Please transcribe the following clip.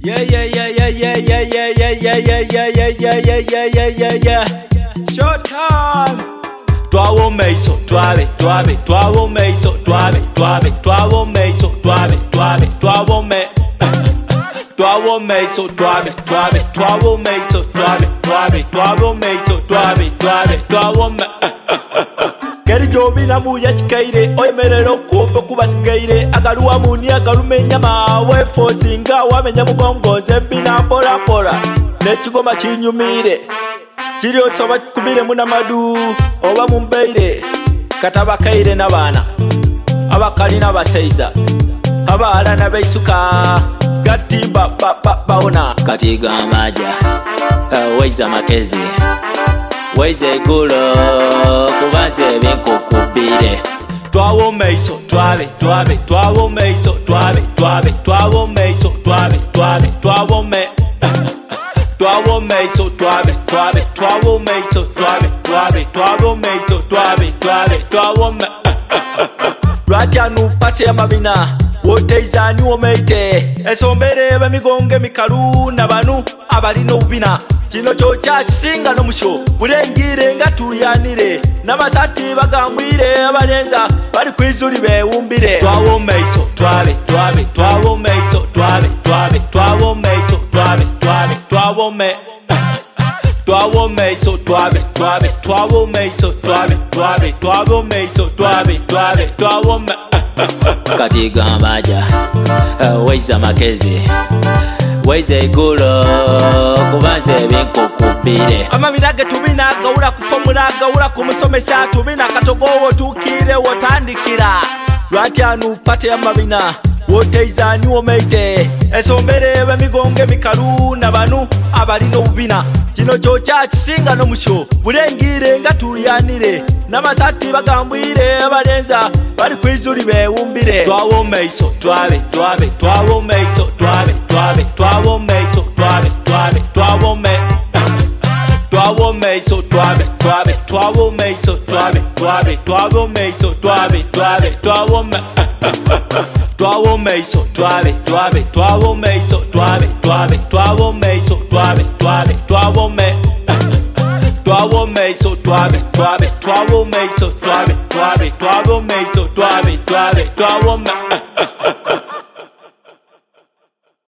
Yeah. Showtime. Tuavo meiso, tuave, tuavo meiso, tuave, tuavo meiso, tuave, tuavo me. Tuavo meiso, tuave, tuavo meiso, tuave, tuavo meiso, tuavo me. Keri jobi na muya chikaire, oyemerero kumbe kubasigaire. Agaruwa muni agarumenya mawe fosinga wamenya mugongoze bina pora. Nechigoma chinyumire Chiri osoba kubire munamadu oba mumbeire kataba kaire nabana abakali nabaseiza abala nabeisuka gatimba baona katiga maja waiza makezi waize gulo kubaze binkukubire tuavo meiso tuave tuavo meiso tuave tuavo meiso tuavo me tuavo meiso tuave tuavo meiso tuavo meiso tuavo me Raja nupate ya mabina wote izani womeite esombere bemigonge mikalu nabanu abalino ubina kino chocha kisinga no musho bulengire ngatuyanire namasati bagambwire abalenza bali kwizuli bewumbire tuavo meiso tuavo meiso tuavo meiso tuavo me tuavo meiso tuavo meiso tuavo meiso tuavo me katiga maja waiza makezi waize gulo kubaze binkukubire amabirage tubina gawula kufomula gawula kumusomesha tubina katogowo tukire wotandikira lwatyanu pate amabina wote izani womeite esombere bemigonge mikalu nabanu abalino ubina kino chocha kisinga no musho bulengire ngatuyanire namasati bagambwire abalenza bali kwizuli bewumbire tuavo meiso tuavo meiso tuavo meiso tuavo me tuavo meiso tuavo meiso tuavo meiso tuavo me tuavo meiso tuavo meiso tuavo meiso tuavo me tuavo meiso tuavo meiso